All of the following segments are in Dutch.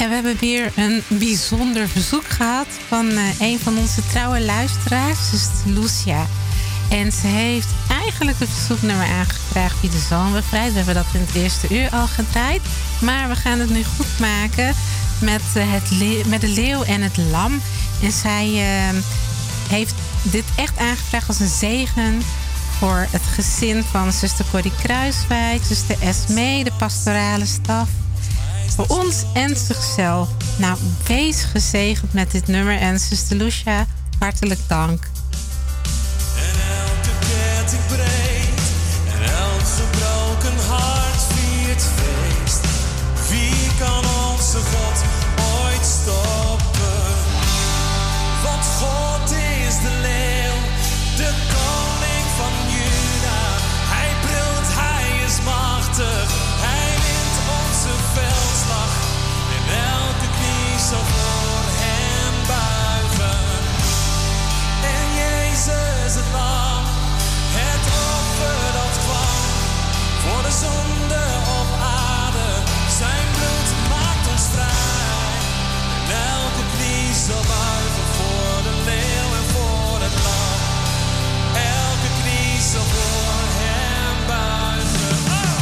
En we hebben weer een bijzonder verzoek gehad van een van onze trouwe luisteraars, zuster Lucia. En ze heeft eigenlijk het verzoeknummer aangevraagd via de Zalmbevrijd. We hebben dat in het eerste uur al gedraaid. Maar we gaan het nu goed maken met de leeuw en het lam. En zij heeft dit echt aangevraagd als een zegen voor het gezin van zuster Corrie Kruiswijk, zuster Esmee, de pastorale staf, voor ons en zichzelf. Nou, wees gezegend met dit nummer. En zuster Lucia, hartelijk dank. En elke ketting breekt en elk gebroken hart viert feest. Wie kan onze God ooit stoppen? Want God is de leeuw, de koning van Juda. Hij brult, hij is machtig, hij wint onze veldslag. En elke knie zal voor hem buigen. En Jezus het lam, het offer dat kwam voor de zonde op aarde. Zijn bloed maakt ons vrij. En elke knie zal buigen voor de leeuw en voor het lam. Elke knie zal voor hem buigen. Oh!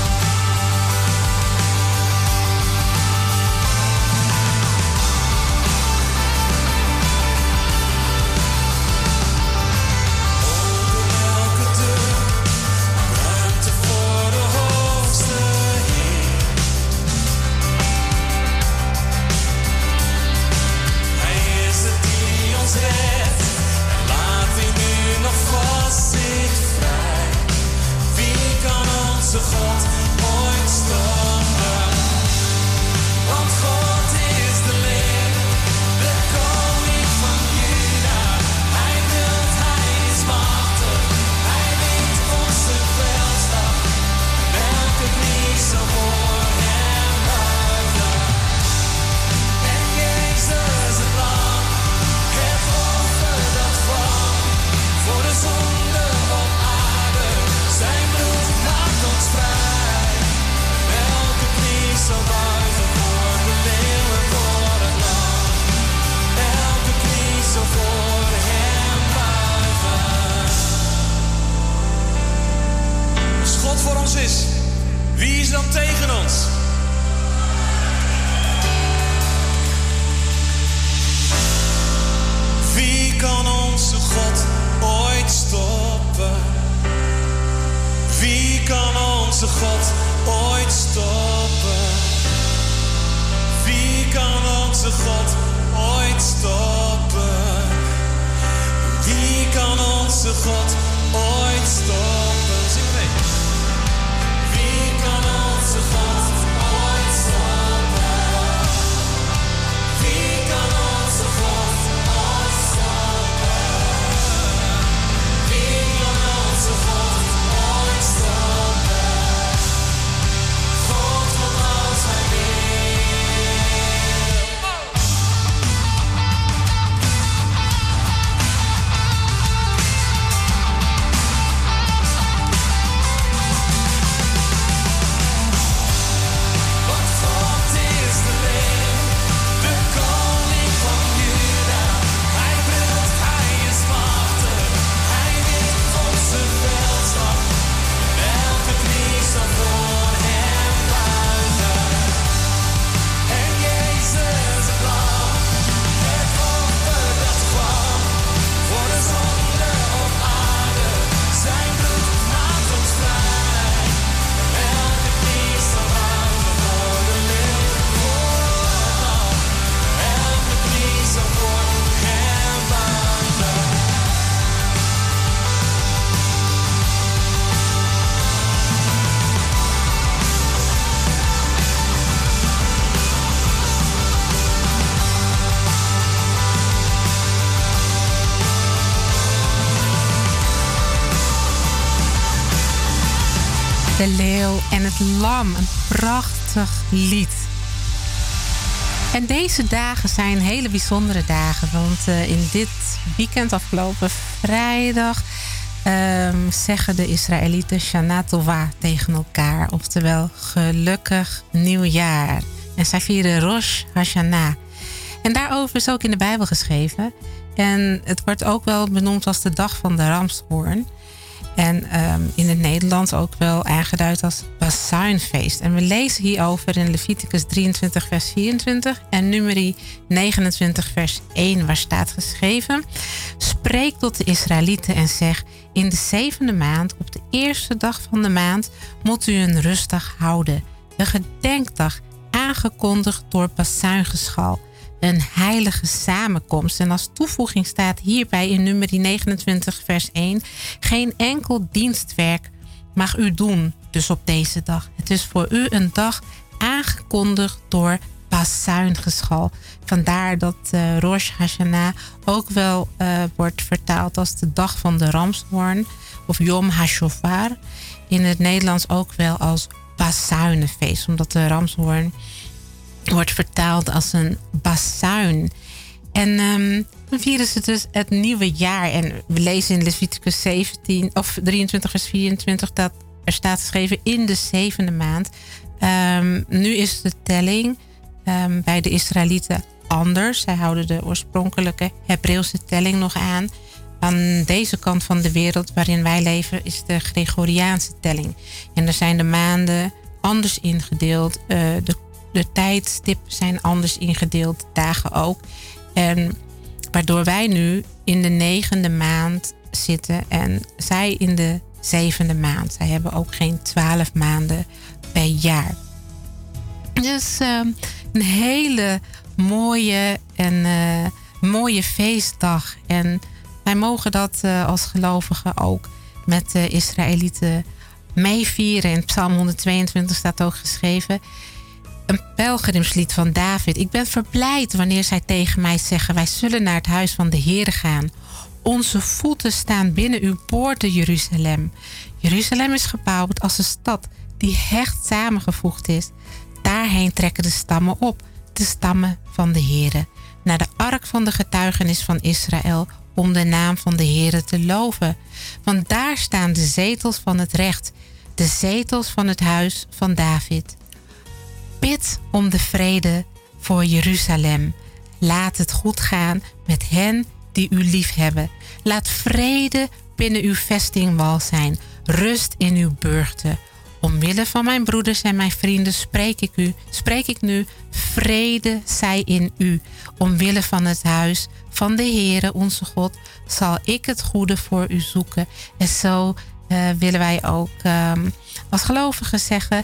Elke deur, ruimte voor de hoogste Heer. Hij is het die ons redt en laat wie nu nog vast zit vrij. Wie kan onze God ooit stoppen? Want God is de leeuw, de koning van Juda. Hij wilt, hij is machtig, hij wint onze veldslag. Elke knie zal voor hem buigen. En Jezus het lam, het offer dat kwam voor de zonde op aarde. Zijn bloed maakt ons vrij. En elke knie zal buigen voor de leeuw en voor het lam. Elke knie zal voor hem buigen. Als God voor ons is, wie is dan tegen ons? Wie kan onze God ooit stoppen? Wie kan onze God ooit stoppen? Wie kan onze God ooit stoppen? Wie kan onze God ooit stoppen? Zing mee. Wie kan onze God ooit stoppen? Wie kan onze God ooit stoppen? Wie kan onze God ooit stoppen? God van als hij wil. Want God is de leeuw, de koning van Juda. Hij brult, hij is machtig, hij wint onze veldslag. Elke knie zal voor hem buigen. En Jezus het lam, het offer dat kwam voor de zonde op aarde. Zijn bloed maakt ons vrij. Elke knie zal buigen voor de leeuw en voor het lam. Elke knie zal voor hem buigen. De leeuw en het lam, een prachtig lied. En deze dagen zijn hele bijzondere dagen. Want in dit weekend, afgelopen vrijdag, zeggen de Israëlieten Shana Tova tegen elkaar. Oftewel, gelukkig nieuwjaar. En zij vieren Rosh Hashanah. En daarover is ook in de Bijbel geschreven. En het wordt ook wel benoemd als de dag van de ramshoorn. En in het Nederlands ook wel aangeduid als bazuinfeest. En we lezen hierover in Leviticus 23 vers 24 en Numeri 29 vers 1, waar staat geschreven: Spreek tot de Israëlieten en zeg: in de 7e maand, op de eerste dag van de maand, moet u een rustdag houden. Een gedenkdag, aangekondigd door bazuingeschal. Een heilige samenkomst. En als toevoeging staat hierbij in Numeri 29 vers 1... geen enkel dienstwerk mag u doen dus op deze dag. Het is voor u een dag aangekondigd door bazuingeschal. Vandaar dat Rosh Hashanah ook wel wordt vertaald als de dag van de ramshoorn of Yom HaShofar. In het Nederlands ook wel als bazuinenfeest, omdat de ramshoorn wordt vertaald als een bazuin. En dan vieren ze dus het nieuwe jaar. En we lezen in Leviticus 23 vers 24 dat er staat geschreven in de 7e maand. Nu is de telling bij de Israëlieten anders. Zij houden de oorspronkelijke Hebreeuwse telling nog aan. Aan deze kant van de wereld waarin wij leven is de Gregoriaanse telling. En er zijn de maanden anders ingedeeld. De tijdstippen zijn anders ingedeeld, dagen ook. En waardoor wij nu in de 9e maand zitten en zij in de 7e maand. Zij hebben ook geen 12 maanden per jaar. Dus een hele mooie feestdag. En wij mogen dat als gelovigen ook met de Israëlieten meevieren. In Psalm 122 staat ook geschreven: een pelgrimslied van David. Ik ben verblijd wanneer zij tegen mij zeggen: wij zullen naar het huis van de Heere gaan. Onze voeten staan binnen uw poorten, Jeruzalem. Jeruzalem is gebouwd als een stad die hecht samengevoegd is. Daarheen trekken de stammen op, de stammen van de Heere, naar de ark van de getuigenis van Israël, om de naam van de Heere te loven. Want daar staan de zetels van het recht, de zetels van het huis van David. Bid om de vrede voor Jeruzalem. Laat het goed gaan met hen die u lief hebben. Laat vrede binnen uw vestingwal zijn. Rust in uw burchten. Omwille van mijn broeders en mijn vrienden spreek ik nu. Vrede zij in u. Omwille van het huis van de Heere onze God zal ik het goede voor u zoeken. En zo willen wij ook als gelovigen zeggen: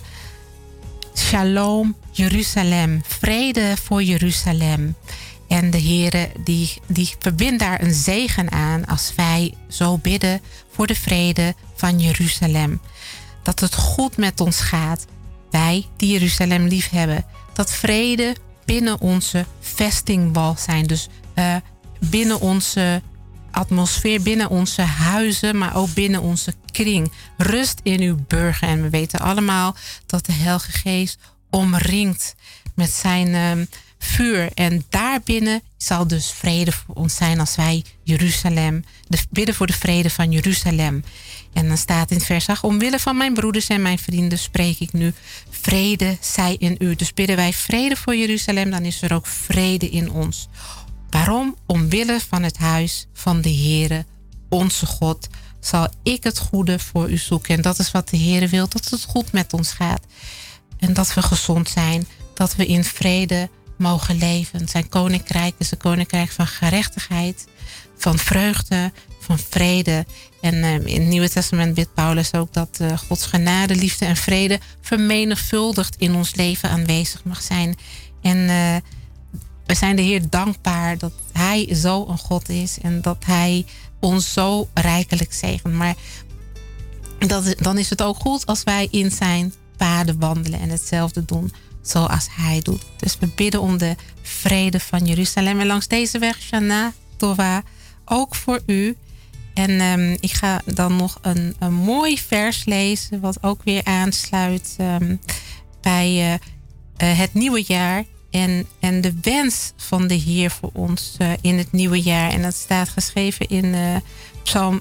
Shalom Jeruzalem, vrede voor Jeruzalem. En de Heere die verbindt daar een zegen aan als wij zo bidden voor de vrede van Jeruzalem. Dat het goed met ons gaat, wij die Jeruzalem lief hebben. Dat vrede binnen onze vestingwal zijn. Dus binnen onze atmosfeer, binnen onze huizen, maar ook binnen onze kring. Rust in uw burger. En we weten allemaal dat de Heilige Geest omringt met zijn vuur. En daarbinnen zal dus vrede voor ons zijn als wij Jeruzalem, bidden voor de vrede van Jeruzalem. En dan staat in vers 8: omwille van mijn broeders en mijn vrienden spreek ik nu. Vrede zij in u. Dus bidden wij vrede voor Jeruzalem, dan is er ook vrede in ons. Waarom? Omwille van het huis van de Heere, onze God, zal ik het goede voor u zoeken. En dat is wat de Heere wil, dat het goed met ons gaat. En dat we gezond zijn, dat we in vrede mogen leven. Zijn koninkrijk is een koninkrijk van gerechtigheid, van vreugde, van vrede. En in het Nieuwe Testament bidt Paulus ook dat Gods genade, liefde en vrede vermenigvuldigd in ons leven aanwezig mag zijn. En we zijn de Heer dankbaar dat Hij zo een God is en dat Hij ons zo rijkelijk zegent. Maar dan is het ook goed als wij in zijn paden wandelen en hetzelfde doen zoals Hij doet. Dus we bidden om de vrede van Jeruzalem. En langs deze weg, Shana Tova, ook voor u. En ik ga dan nog een mooi vers lezen, wat ook weer aansluit bij het nieuwe jaar. En de wens van de Heer voor ons in het nieuwe jaar. En dat staat geschreven in Psalm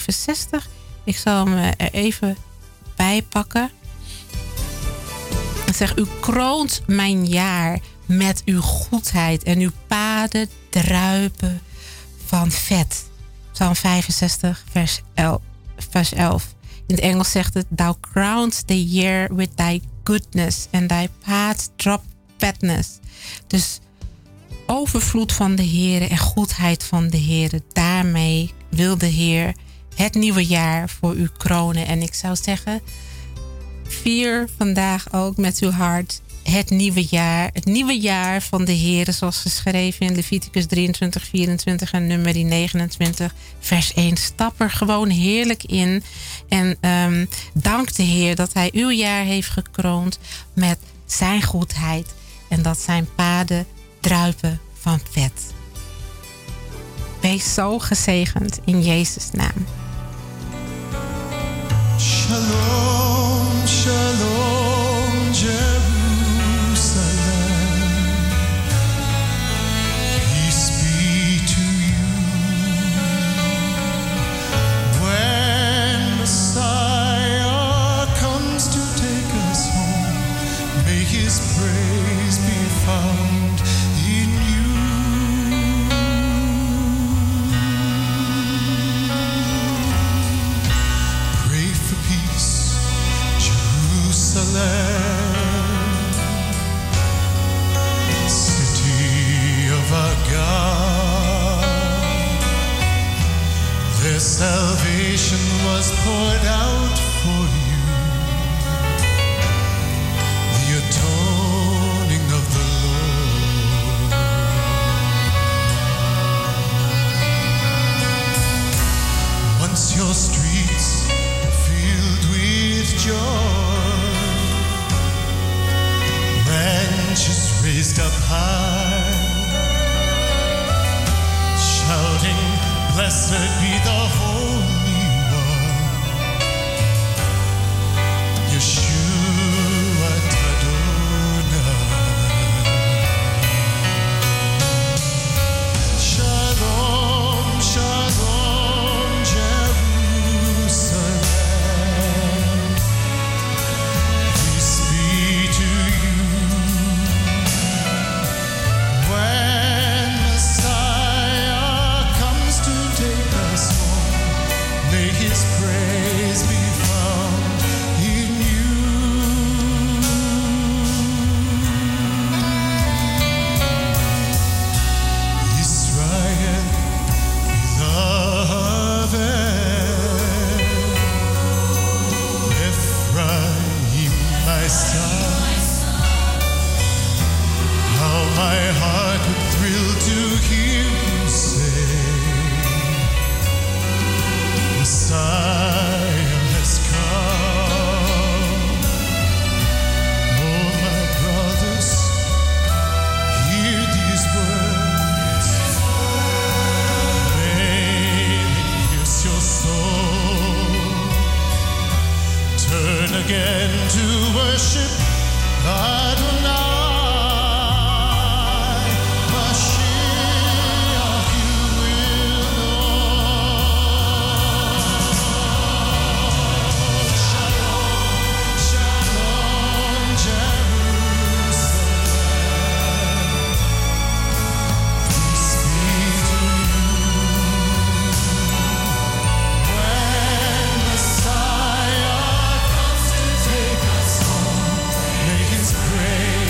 65. Ik zal hem er even bij pakken. En zeg, u kroont mijn jaar met uw goedheid en uw paden druipen van vet. Psalm 65, vers 11. In het Engels zegt het, Thou crowns the year with thy goodness and thy paths drop fatness. Dus overvloed van de Heer en goedheid van de Heer. Daarmee wil de Heer het nieuwe jaar voor u kronen. En ik zou zeggen, vier vandaag ook met uw hart het nieuwe jaar. Het nieuwe jaar van de Heer, zoals geschreven in Leviticus 23, 24 en Numeri 29, vers 1. Stap er gewoon heerlijk in. En dank de Heer dat Hij uw jaar heeft gekroond met zijn goedheid. En dat zijn paden druipen van vet. Wees zo gezegend in Jezus' naam. Shalom, shalom, Jerusalem. Peace be to you. When Messiah comes to take us home, may His praise be found in you. Pray for peace, Jerusalem, city of our God. Their salvation was poured out for you, the atoning of the Lord. Once your streets are filled with joy, branches raised up high, shouting, blessed be the Holy One, Yeshua Tadonai. Shalom, shalom, Jerusalem. Peace be to you. When Messiah comes to take us home, may His praise be found in you. Israel, beloved, Ephraim, my son, how my heart would thrill to hear you say, Messiah has come. Oh, my brothers, hear these words. May they pierce your soul. Turn again to worship Adonai. Mashiach, you will know. Shalom, shalom, Jerusalem. Peace be to you. When Messiah comes to take us home, may His praise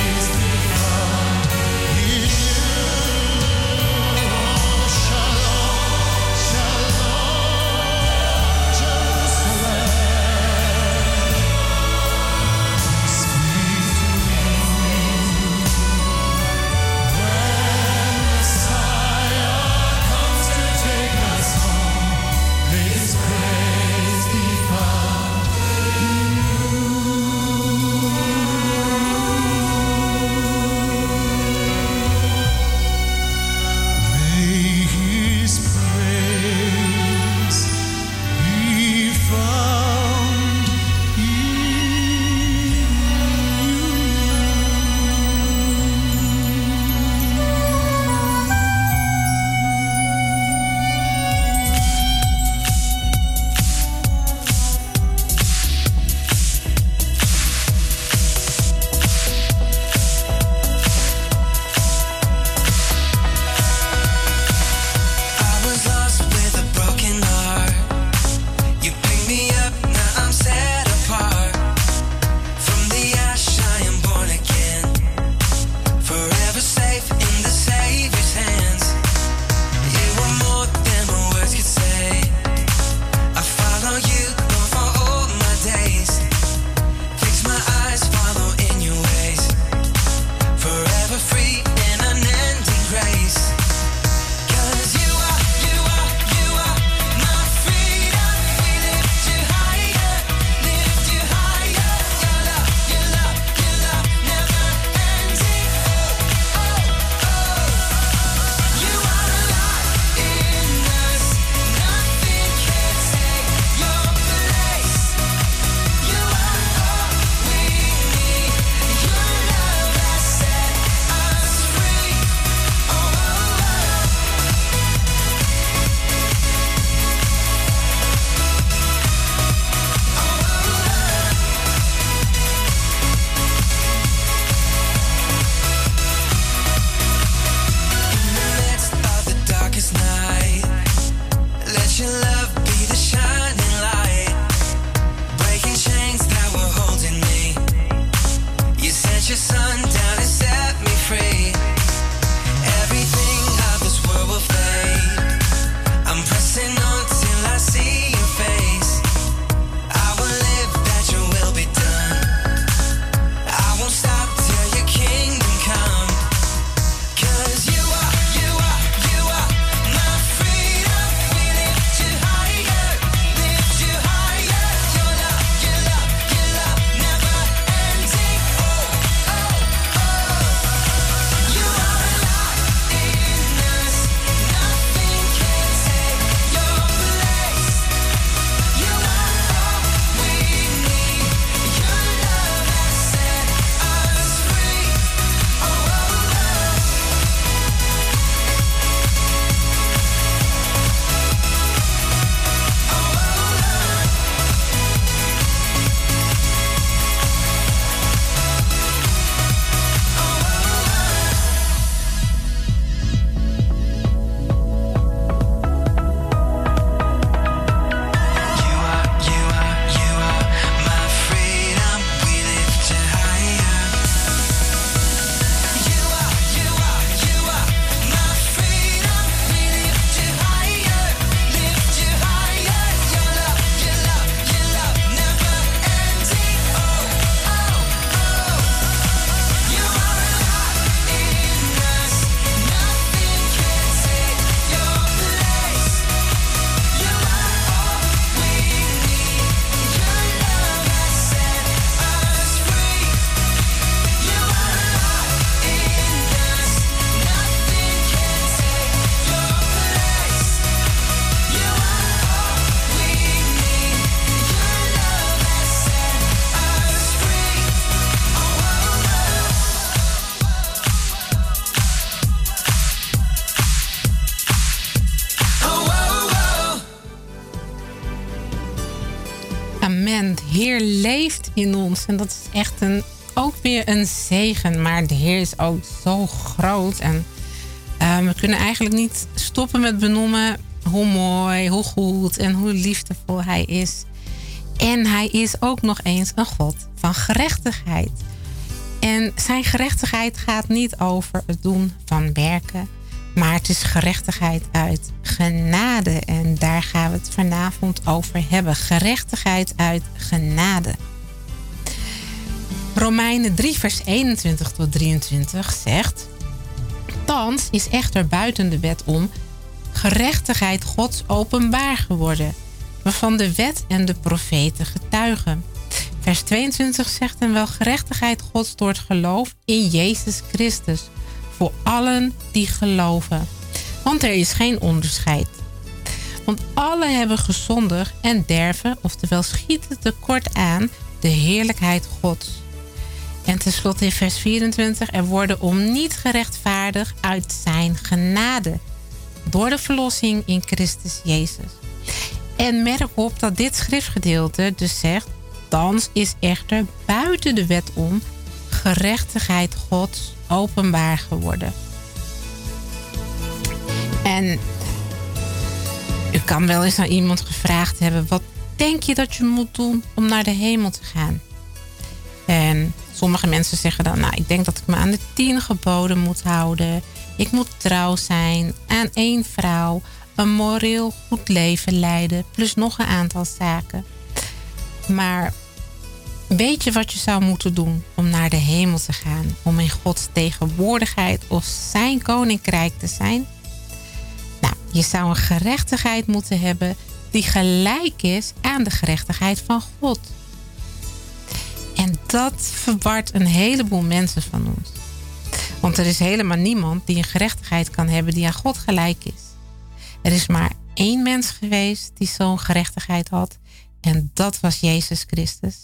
Amen. De Heer leeft in ons. En dat is echt ook weer een zegen. Maar de Heer is ook zo groot. En we kunnen eigenlijk niet stoppen met benoemen hoe mooi, hoe goed en hoe liefdevol Hij is. En Hij is ook nog eens een God van gerechtigheid. En zijn gerechtigheid gaat niet over het doen van werken. Maar het is gerechtigheid uit genade. En daar gaan we het vanavond over hebben. Gerechtigheid uit genade. Romeinen 3 vers 21 tot 23 zegt: thans is echter buiten de wet om gerechtigheid Gods openbaar geworden, waarvan de wet en de profeten getuigen. Vers 22 zegt: en wel gerechtigheid Gods door het geloof in Jezus Christus, voor allen die geloven. Want er is geen onderscheid. Want alle hebben gezondigd en derven, oftewel schieten tekort aan, de heerlijkheid Gods. En tenslotte in vers 24: er worden om niet gerechtvaardigd uit zijn genade, door de verlossing in Christus Jezus. En merk op dat dit schriftgedeelte dus zegt: thans is echter buiten de wet om gerechtigheid Gods openbaar geworden. En u kan wel eens aan iemand gevraagd hebben: wat denk je dat je moet doen om naar de hemel te gaan? En sommige mensen zeggen dan: nou, ik denk dat ik me aan de 10 geboden moet houden. Ik moet trouw zijn aan 1 vrouw, een moreel goed leven leiden, plus nog een aantal zaken. Maar weet je wat je zou moeten doen om naar de hemel te gaan? Om in Gods tegenwoordigheid of zijn koninkrijk te zijn? Nou, je zou een gerechtigheid moeten hebben die gelijk is aan de gerechtigheid van God. En dat verwart een heleboel mensen van ons. Want er is helemaal niemand die een gerechtigheid kan hebben die aan God gelijk is. Er is maar 1 mens geweest die zo'n gerechtigheid had. En dat was Jezus Christus.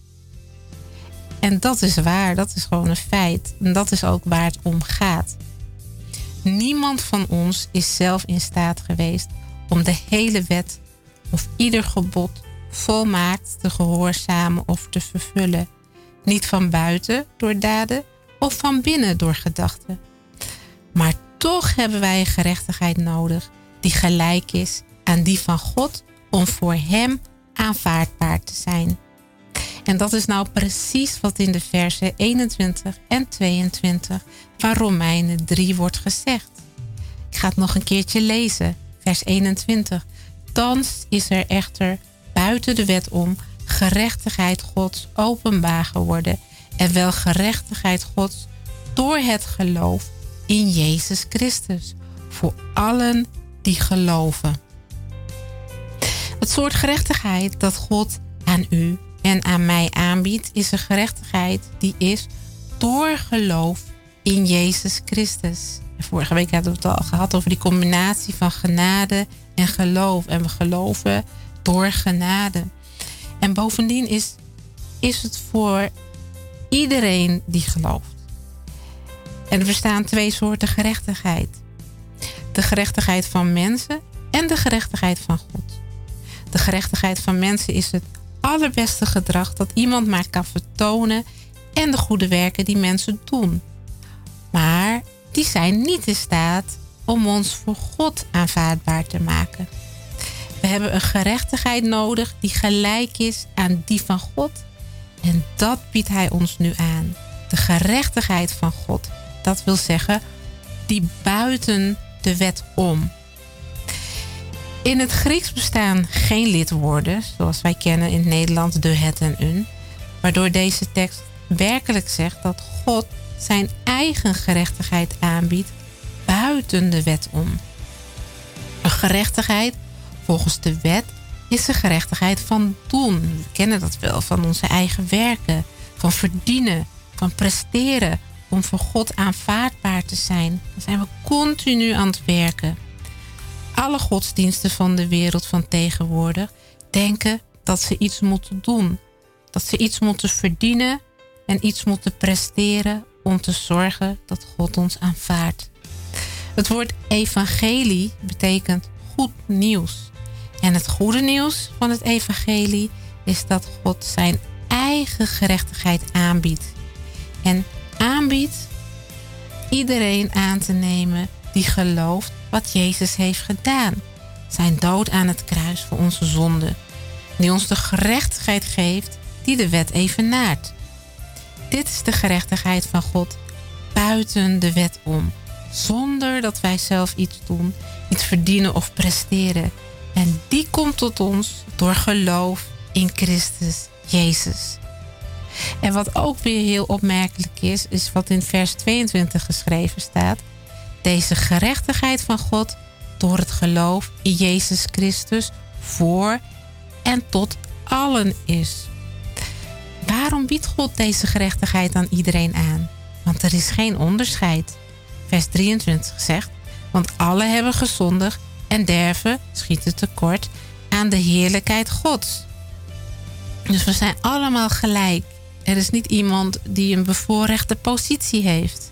En dat is waar, dat is gewoon een feit. En dat is ook waar het om gaat. Niemand van ons is zelf in staat geweest om de hele wet of ieder gebod volmaakt te gehoorzamen of te vervullen. Niet van buiten door daden of van binnen door gedachten. Maar toch hebben wij een gerechtigheid nodig die gelijk is aan die van God om voor hem aanvaardbaar te zijn. En dat is nou precies wat in de versen 21 en 22 van Romeinen 3 wordt gezegd. Ik ga het nog een keertje lezen. Vers 21. Thans is er echter buiten de wet om gerechtigheid Gods openbaar geworden. En wel gerechtigheid Gods door het geloof in Jezus Christus. Voor allen die geloven. Het soort gerechtigheid dat God aan u en aan mij aanbiedt, is een gerechtigheid die is door geloof in Jezus Christus. En vorige week hadden we het al gehad over die combinatie van genade en geloof. En we geloven door genade. En bovendien is het voor iedereen die gelooft. En er bestaan 2 soorten gerechtigheid. De gerechtigheid van mensen en de gerechtigheid van God. De gerechtigheid van mensen is het allerbeste gedrag dat iemand maar kan vertonen en de goede werken die mensen doen. Maar die zijn niet in staat om ons voor God aanvaardbaar te maken. We hebben een gerechtigheid nodig die gelijk is aan die van God. En dat biedt Hij ons nu aan. De gerechtigheid van God. Dat wil zeggen, die buiten de wet om. In het Grieks bestaan geen lidwoorden, zoals wij kennen in het Nederlands de, het en un. Waardoor deze tekst werkelijk zegt dat God zijn eigen gerechtigheid aanbiedt buiten de wet om. Een gerechtigheid volgens de wet is de gerechtigheid van doen. We kennen dat wel, van onze eigen werken, van verdienen, van presteren, om voor God aanvaardbaar te zijn. Dan zijn we continu aan het werken. Alle godsdiensten van de wereld van tegenwoordig denken dat ze iets moeten doen. Dat ze iets moeten verdienen en iets moeten presteren om te zorgen dat God ons aanvaardt. Het woord evangelie betekent goed nieuws. En het goede nieuws van het evangelie is dat God zijn eigen gerechtigheid aanbiedt. En aanbiedt iedereen aan te nemen die gelooft wat Jezus heeft gedaan. Zijn dood aan het kruis voor onze zonde. Die ons de gerechtigheid geeft die de wet evenaart. Dit is de gerechtigheid van God buiten de wet om. Zonder dat wij zelf iets doen, iets verdienen of presteren. En die komt tot ons door geloof in Christus Jezus. En wat ook weer heel opmerkelijk is wat in vers 22 geschreven staat. Deze gerechtigheid van God door het geloof in Jezus Christus voor en tot allen is. Waarom biedt God deze gerechtigheid aan iedereen aan? Want er is geen onderscheid. Vers 23 zegt, want alle hebben gezondigd en derven, schieten tekort, aan de heerlijkheid Gods. Dus we zijn allemaal gelijk. Er is niet iemand die een bevoorrechte positie heeft.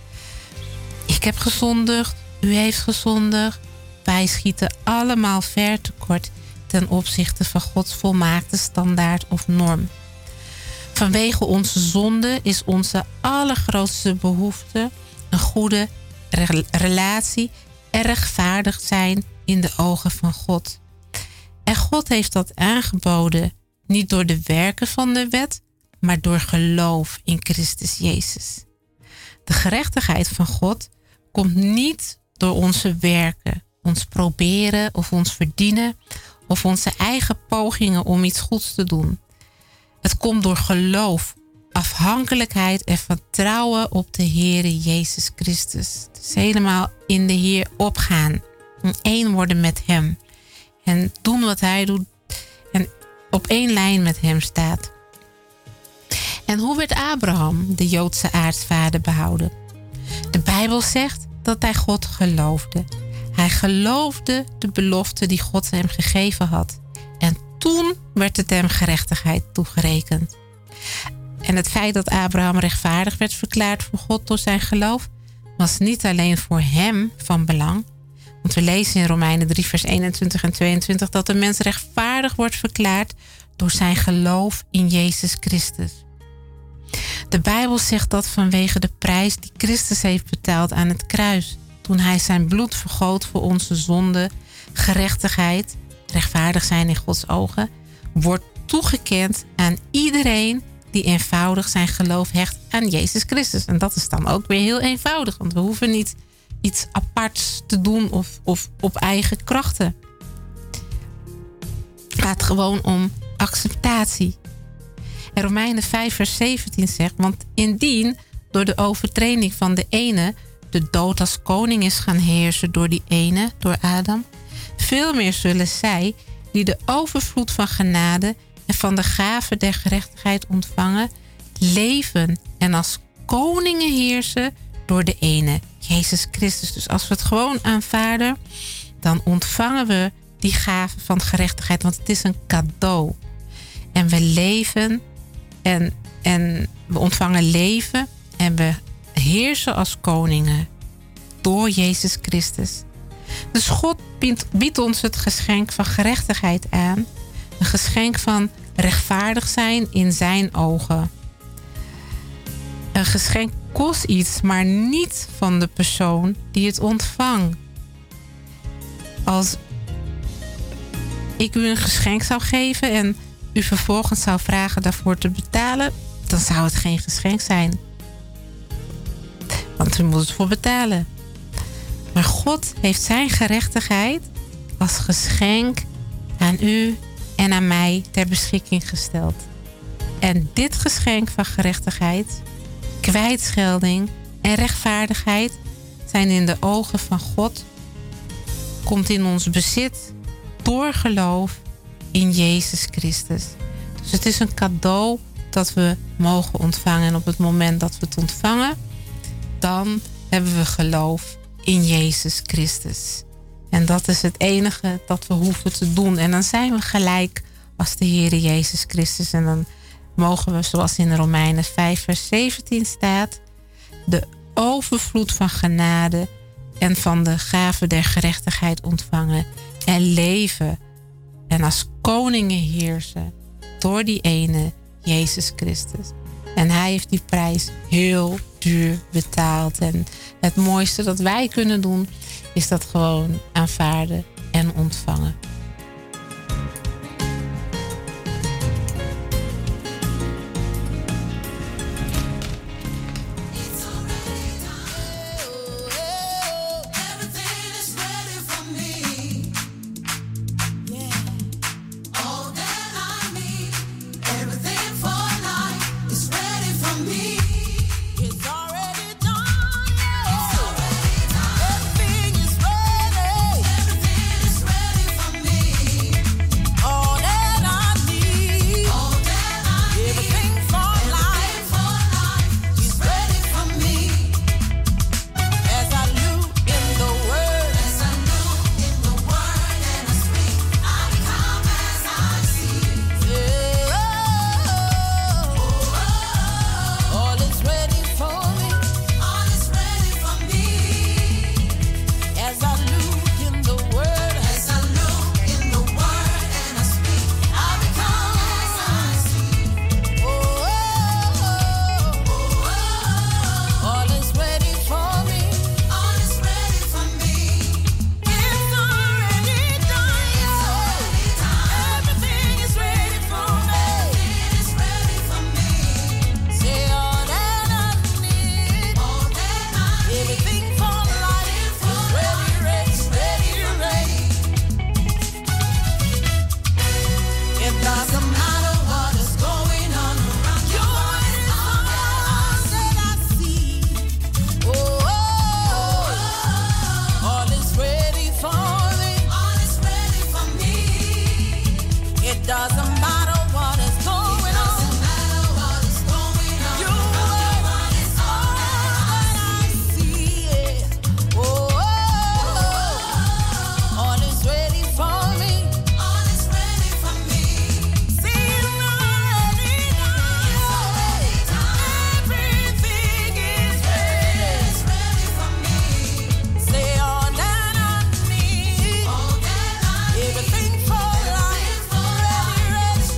Ik heb gezondigd, u heeft gezondigd. Wij schieten allemaal ver tekort ten opzichte van Gods volmaakte standaard of norm. Vanwege onze zonde is onze allergrootste behoefte een goede relatie en rechtvaardig zijn in de ogen van God. En God heeft dat aangeboden, niet door de werken van de wet, maar door geloof in Christus Jezus. De gerechtigheid van God komt niet door onze werken, ons proberen of ons verdienen of onze eigen pogingen om iets goeds te doen. Het komt door geloof, afhankelijkheid en vertrouwen op de Heere Jezus Christus. Dus helemaal in de Heer opgaan. En één worden met Hem. En doen wat Hij doet. En op één lijn met Hem staat. En hoe werd Abraham, de Joodse aartsvader, behouden? De Bijbel zegt dat hij God geloofde. Hij geloofde de belofte die God hem gegeven had. En toen werd het hem gerechtigheid toegerekend. En het feit dat Abraham rechtvaardig werd verklaard voor God door zijn geloof, was niet alleen voor hem van belang. Want we lezen in Romeinen 3 vers 21 en 22 dat de mens rechtvaardig wordt verklaard door zijn geloof in Jezus Christus. De Bijbel zegt dat vanwege de prijs die Christus heeft betaald aan het kruis, toen hij zijn bloed vergoot voor onze zonde, gerechtigheid, rechtvaardig zijn in Gods ogen, wordt toegekend aan iedereen die eenvoudig zijn geloof hecht aan Jezus Christus. En dat is dan ook weer heel eenvoudig, want we hoeven niet iets aparts te doen of op eigen krachten. Het gaat gewoon om acceptatie. En Romeinen 5 vers 17 zegt, want indien door de overtreding van de ene de dood als koning is gaan heersen door die ene, door Adam, veel meer zullen zij die de overvloed van genade en van de gave der gerechtigheid ontvangen, leven en als koningen heersen door de ene, Jezus Christus. Dus als we het gewoon aanvaarden, dan ontvangen we die gave van gerechtigheid, want het is een cadeau. En we leven en we ontvangen leven en we heersen als koningen door Jezus Christus. Dus God biedt ons het geschenk van gerechtigheid aan. Een geschenk van rechtvaardig zijn in zijn ogen. Een geschenk kost iets, maar niet van de persoon die het ontvangt. Als ik u een geschenk zou geven en u vervolgens zou vragen daarvoor te betalen, dan zou het geen geschenk zijn. Want u moet het voor betalen. Maar God heeft zijn gerechtigheid als geschenk aan u en aan mij ter beschikking gesteld. En dit geschenk van gerechtigheid, kwijtschelding en rechtvaardigheid zijn in de ogen van God, komt in ons bezit door geloof in Jezus Christus. Dus het is een cadeau dat we mogen ontvangen. En op het moment dat we het ontvangen, dan hebben we geloof in Jezus Christus. En dat is het enige dat we hoeven te doen. En dan zijn we gelijk als de Heere Jezus Christus. En dan mogen we, zoals in Romeinen 5 vers 17 staat, de overvloed van genade en van de gave der gerechtigheid ontvangen. En leven en als koningen heersen door die ene Jezus Christus. En hij heeft die prijs heel duur betaald. En het mooiste dat wij kunnen doen is dat gewoon aanvaarden en ontvangen. Everything for life, ready, ready.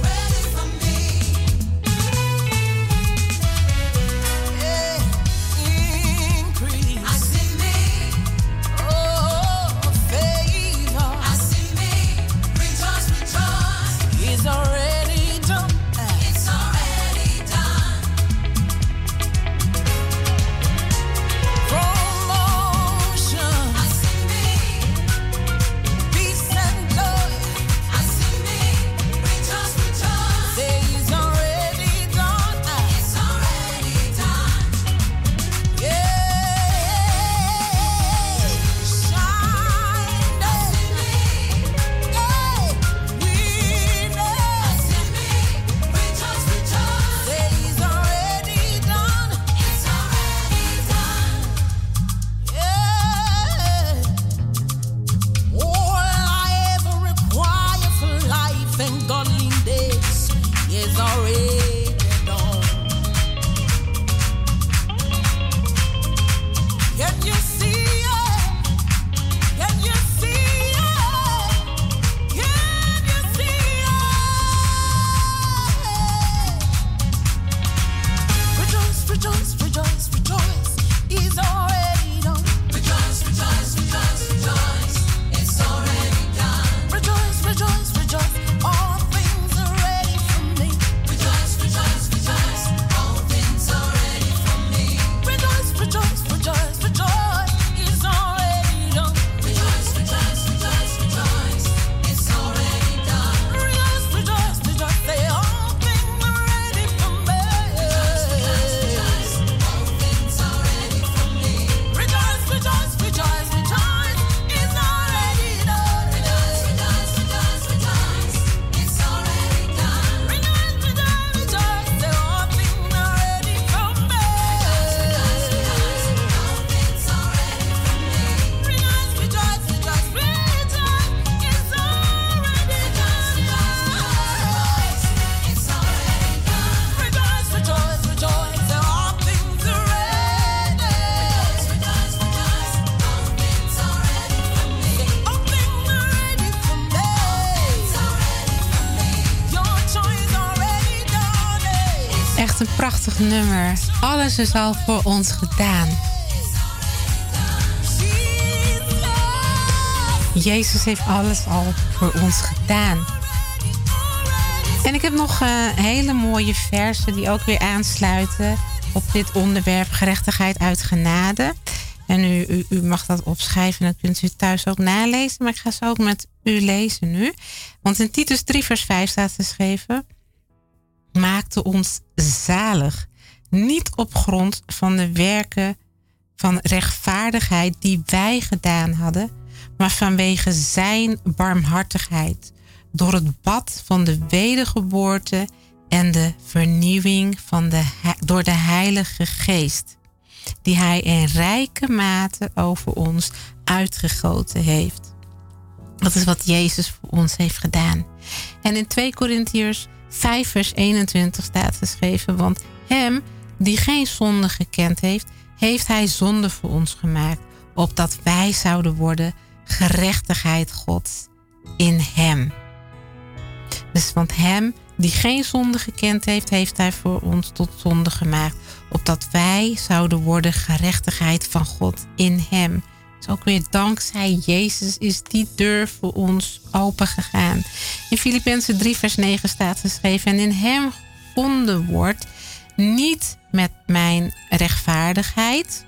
Echt een prachtig nummer. Alles is al voor ons gedaan. Jezus heeft alles al voor ons gedaan. En ik heb nog hele mooie versen die ook weer aansluiten op dit onderwerp gerechtigheid uit genade. En u mag dat opschrijven en dan kunt u het thuis ook nalezen. Maar ik ga ze ook met u lezen nu. Want in Titus 3 vers 5 staat geschreven: maakte ons zalig, niet op grond van de werken van rechtvaardigheid die wij gedaan hadden, maar vanwege zijn barmhartigheid, door het bad van de wedergeboorte en de vernieuwing door de Heilige Geest, die hij in rijke mate over ons uitgegoten heeft. Dat is wat Jezus voor ons heeft gedaan. En in 2 Korintiërs 5 vers 21 staat geschreven: want hem die geen zonde gekend heeft, heeft hij zonde voor ons gemaakt, opdat wij zouden worden gerechtigheid Gods in hem. Dus want hem die geen zonde gekend heeft, heeft hij voor ons tot zonde gemaakt, opdat wij zouden worden gerechtigheid van God in hem. Dus ook weer dankzij Jezus is die deur voor ons open gegaan. In Filippenzen 3 vers 9 staat geschreven: en in hem gevonden wordt, niet met mijn rechtvaardigheid,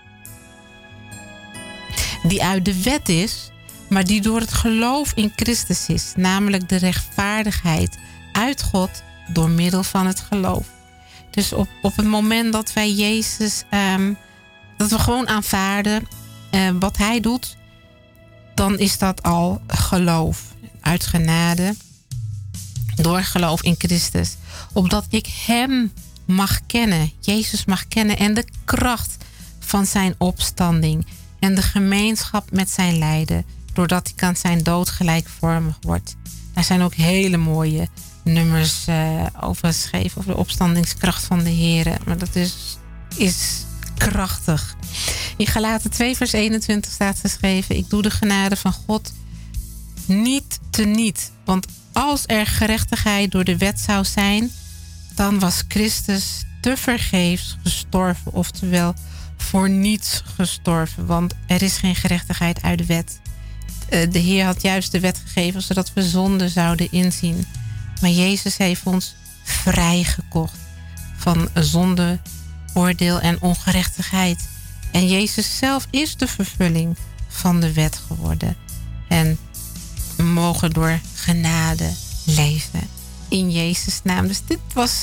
die uit de wet is, maar die door het geloof in Christus is, namelijk de rechtvaardigheid uit God door middel van het geloof. Dus op het moment dat wij Jezus, dat we gewoon aanvaarden wat hij doet, dan is dat al geloof uit genade, door geloof in Christus. Opdat ik hem mag kennen, Jezus mag kennen en de kracht van zijn opstanding en de gemeenschap met zijn lijden, doordat hij aan zijn dood gelijkvormig wordt. Daar zijn ook hele mooie nummers over geschreven, over de opstandingskracht van de Heer. Maar dat is krachtig. In Galaten 2 vers 21 staat geschreven: ik doe de genade van God niet teniet. Want als er gerechtigheid door de wet zou zijn, dan was Christus tevergeefs gestorven. Oftewel voor niets gestorven. Want er is geen gerechtigheid uit de wet. De Heer had juist de wet gegeven zodat we zonde zouden inzien. Maar Jezus heeft ons vrijgekocht van zonde, oordeel en ongerechtigheid. En Jezus zelf is de vervulling van de wet geworden. En we mogen door genade leven in Jezus' naam. Dus dit was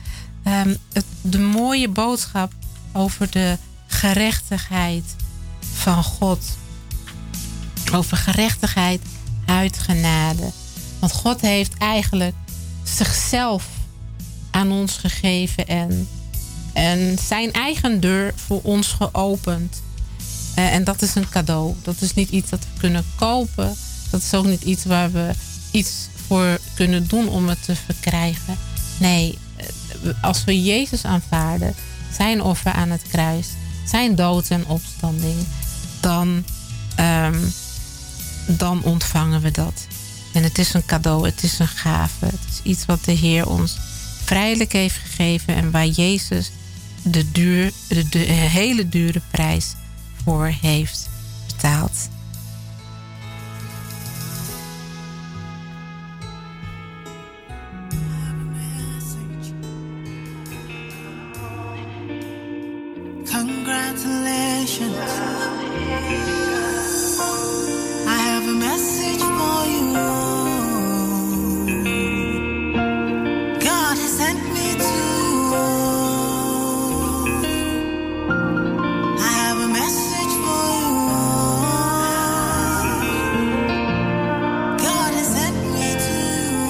de mooie boodschap over de gerechtigheid van God. Over gerechtigheid uit genade. Want God heeft eigenlijk zichzelf aan ons gegeven en zijn eigen deur voor ons geopend. En dat is een cadeau. Dat is niet iets dat we kunnen kopen. Dat is ook niet iets waar we iets voor kunnen doen om het te verkrijgen. Nee, als we Jezus aanvaarden, zijn offer aan het kruis, zijn dood en opstanding, dan ontvangen we dat. En het is een cadeau, het is een gave. Het is iets wat de Heer ons vrijelijk heeft gegeven en waar Jezus de hele dure prijs voor heeft betaald. Congratulations. I have a message for you. God has sent me to. I have a message for you. God has sent me to.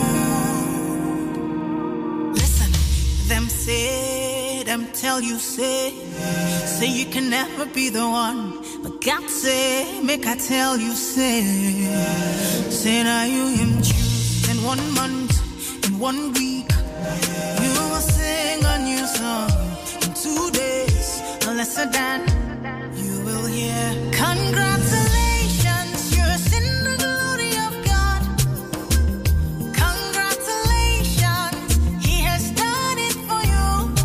Listen, them say, them tell you say you can never be the one. But God say, make I tell you, say now you him choose in 1 month, in 1 week. You will sing a new song in 2 days, a lesser than you will hear. Congratulations, you're in the glory of God. Congratulations, He has done it for you.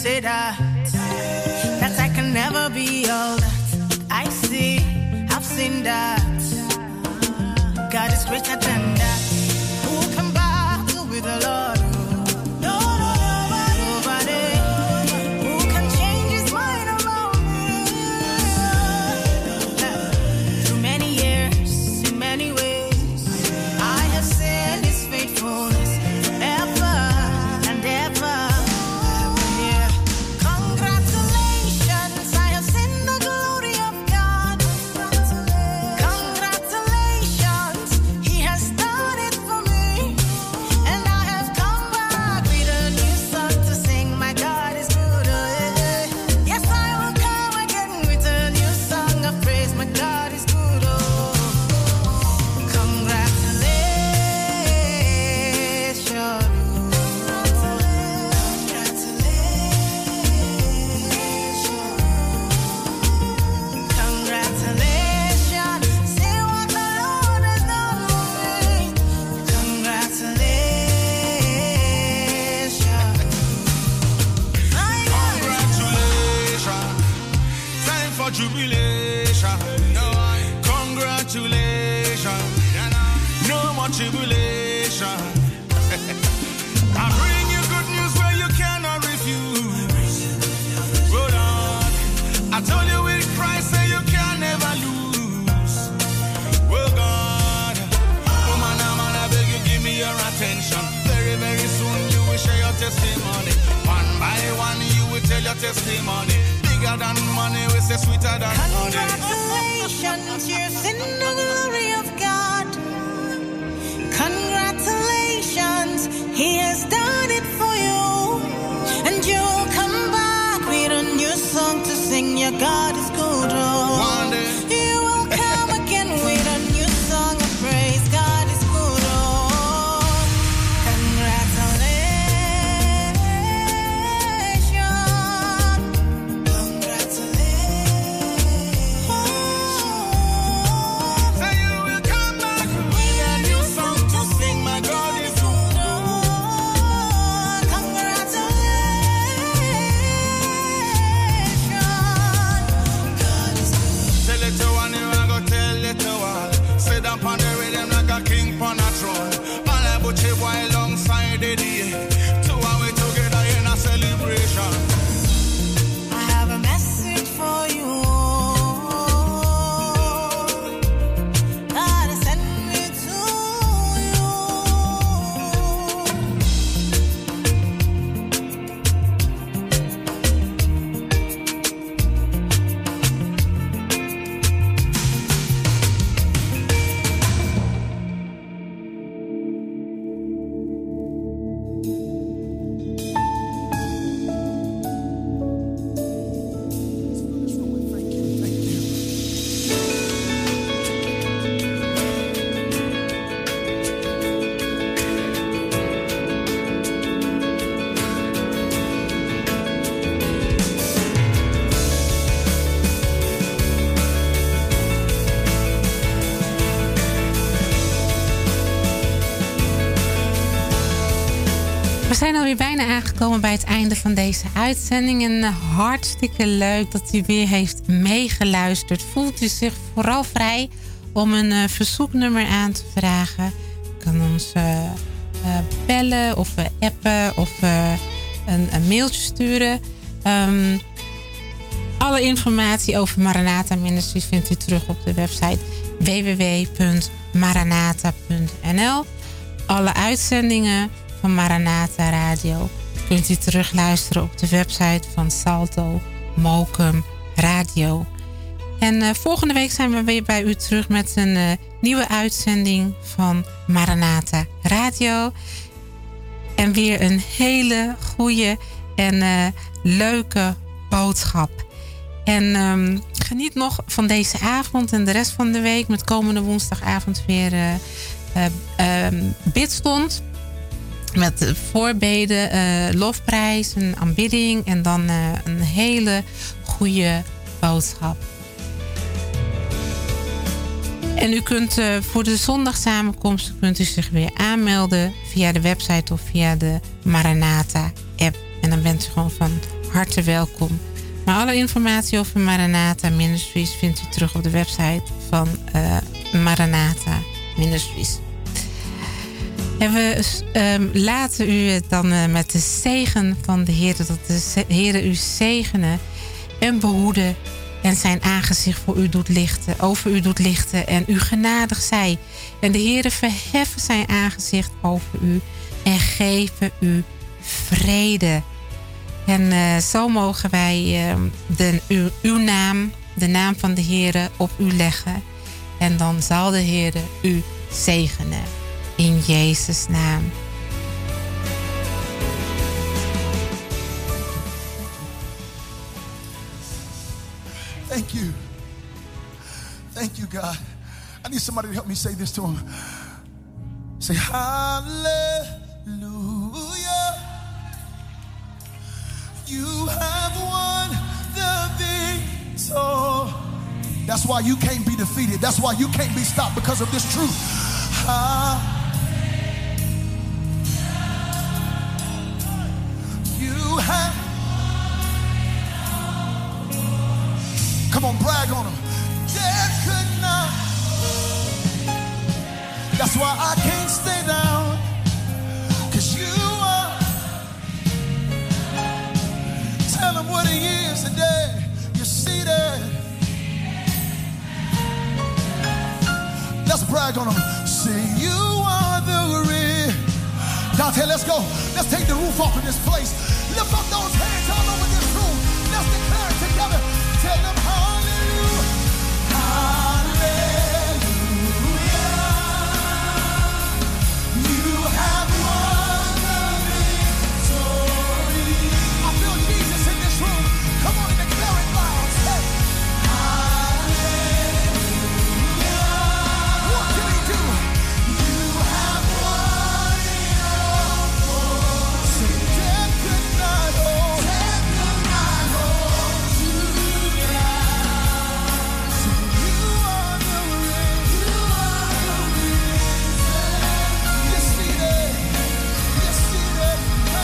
say that I can never be all that I see. I've seen that God is greater than that. Who can battle with the Lord? Jubilation, congratulations, no more tribulation. I bring you good news where you cannot refuse. Hold on, I told you with Christ say you can never lose. Well God, woman, I beg you give me your attention. Very, very soon you will share your testimony. One by one you will tell your testimony. Bigger than money, we say sweeter than honey. Congratulations, you've seen the glory of God. Congratulations, He has done it for you. And you'll come back with a new song to sing. Your God is good. Oh. One day you will come again with a new song of praise. God is good. Oh. Congratulations. On the rhythm like a king on a throne. All I put you boy alongside the day. Two away together in a celebration. I have a message for you. God has sent me to We zijn alweer bijna aangekomen bij het einde van deze uitzending. En hartstikke leuk dat u weer heeft meegeluisterd. Voelt u zich vooral vrij om een verzoeknummer aan te vragen. U kan ons bellen of appen of een mailtje sturen. Alle informatie over Maranatha Ministries vindt u terug op de website www.maranatha.nl. Alle uitzendingen van Maranatha Radio kunt u terugluisteren op de website van Salto Mokum Radio. En volgende week zijn we weer bij u terug met een nieuwe uitzending van Maranatha Radio. En weer een hele goede en leuke boodschap. En geniet nog van deze avond en de rest van de week met komende woensdagavond weer bidstond. Met voorbeden, lofprijs, een aanbidding en dan een hele goede boodschap. En u kunt voor de zondagsamenkomst kunt u zich weer aanmelden via de website of via de Maranatha app. En dan bent u gewoon van harte welkom. Maar alle informatie over Maranatha Ministries vindt u terug op de website van Maranatha Ministries. En we laten u het dan met de zegen van de Heer, dat de Heer u zegenen en behoeden en zijn aangezicht voor u doet lichten, over u doet lichten en u genadig zij. En de Heer verheffen zijn aangezicht over u en geven u vrede. En zo mogen wij uw naam, de naam van de Heer, op u leggen. En dan zal de Heer u zegenen. In Jezus' naam. Thank you. Thank you, God. I need somebody to help me say this to him. Say, hallelujah. You have won the victory. That's why you can't be defeated. That's why you can't be stopped, because of this truth. You have. Come on, brag on them. Death could not. That's why I can't stay down. 'Cause you are. Tell them what it is today. You're seated. Let's brag on them. Say you are the real. Dante, let's go. Let's take the roof off of this place. Lift up those hands all over this room. Let's declare it together. Tell them hallelujah. Hallelujah. You have won the victory. I feel Jesus in this room. Come on and declare it loud. Say, hallelujah. What did he do? You have won it all for us. Death could not hold. Death could not hold you down. So you are the reason. You are the reason. You're seated. You're seated.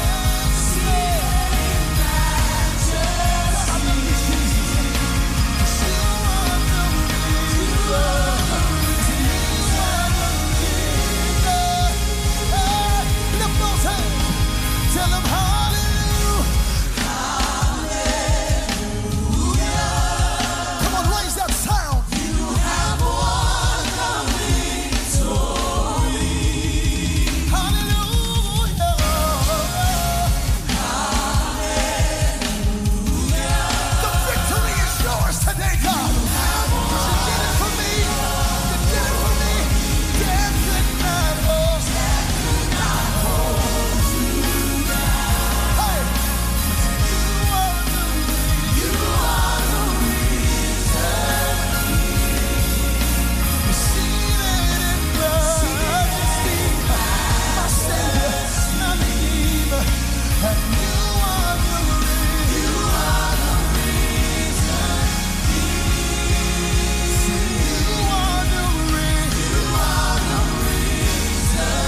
I love you, Jesus. You are the reason. You are the reason. Lift those hands. Tell them hallelujah. Hallelujah. Come on, raise that sound. You have won the victory. Hallelujah. Hallelujah. The victory is yours today, God. You did it for me. You did it for me. Death could not hold. Hey. You are the reason. You're seated in majesty. My Savior, my Redeemer. And you are the reason. You are the reason. You are the reason. You are the reason.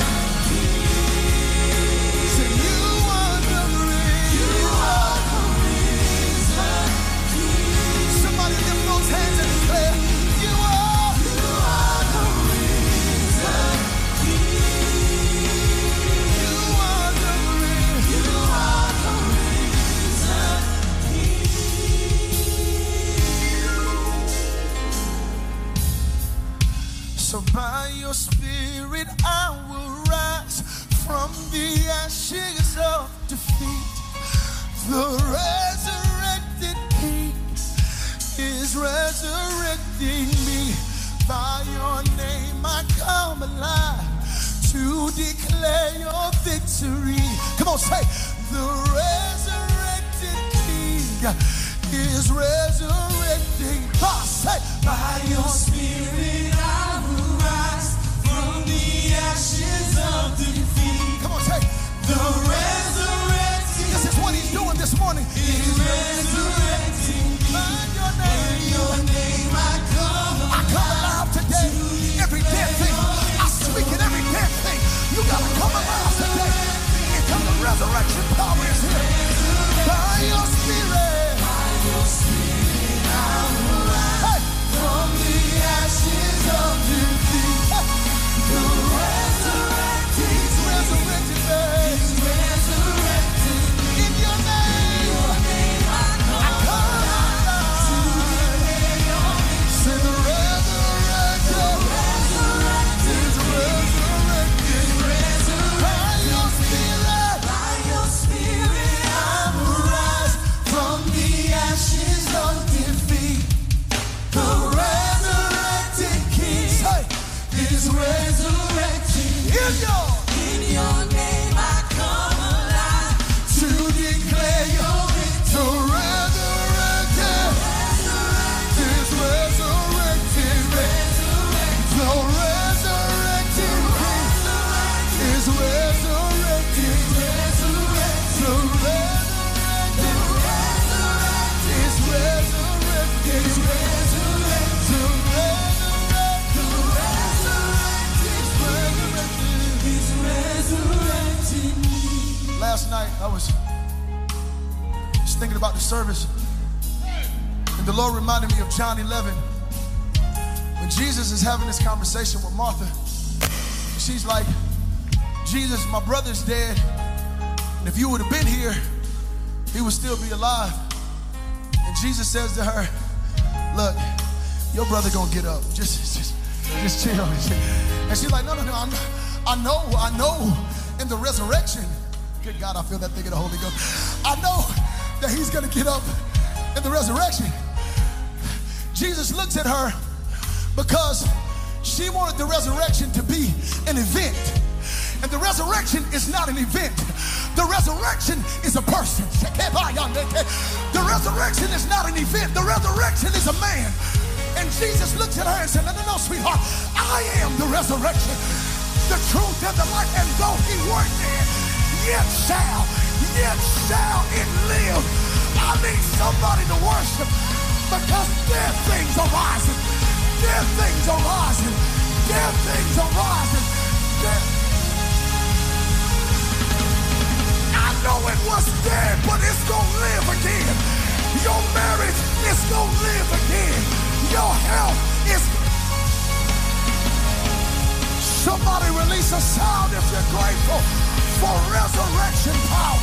Say you are the reason. You are the reason. Somebody lift those hands and declare, you are. You are the reason. You are the reason. You are the reason. So by your spirit I will rise from the ashes of defeat. The resurrected King is resurrecting me. By your name I come alive to declare your victory. Come on, say, the resurrected King is resurrecting. Say, by your spirit I will rise from the ashes of defeat. Come on, say, the resurrected. This is what he's doing this morning. He's resurrecting me. By your name I come alive today. Every dead thing, I speak it, every dead thing. You gotta come alive today. Because the resurrection power is here. By your spirit. In your name I come alive to declare your victory. The resurrected is resurrected. The resurrected is resurrected. The resurrected is resurrected. Last night I was just thinking about the service, and the Lord reminded me of John 11. When Jesus is having this conversation with Martha, she's like, Jesus, my brother's dead, and if you would have been here, he would still be alive. And Jesus says to her, look, your brother gonna get up. Just chill. And she's like, no, I know in the resurrection. Good God, I feel that thing in the Holy Ghost. I know that he's gonna get up in the resurrection. Jesus looks at her because she wanted the resurrection to be an event. And the resurrection is not an event. The resurrection is a person. The resurrection is not an event. The resurrection is a man. And Jesus looks at her and said, no, sweetheart, I am the resurrection, the truth, and the life. And though he weren't dead, yet shall it live. I need somebody to worship, because dead things are rising. Dead things are rising. Dead things are rising. I know it was dead, but it's gonna live again. Your marriage is gonna live again. Your health is. Somebody release a sound if you're grateful for resurrection power.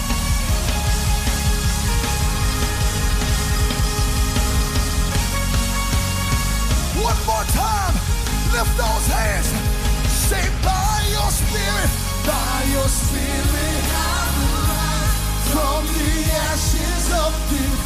One more time, lift those hands. Say, by your spirit, from the ashes of defeat.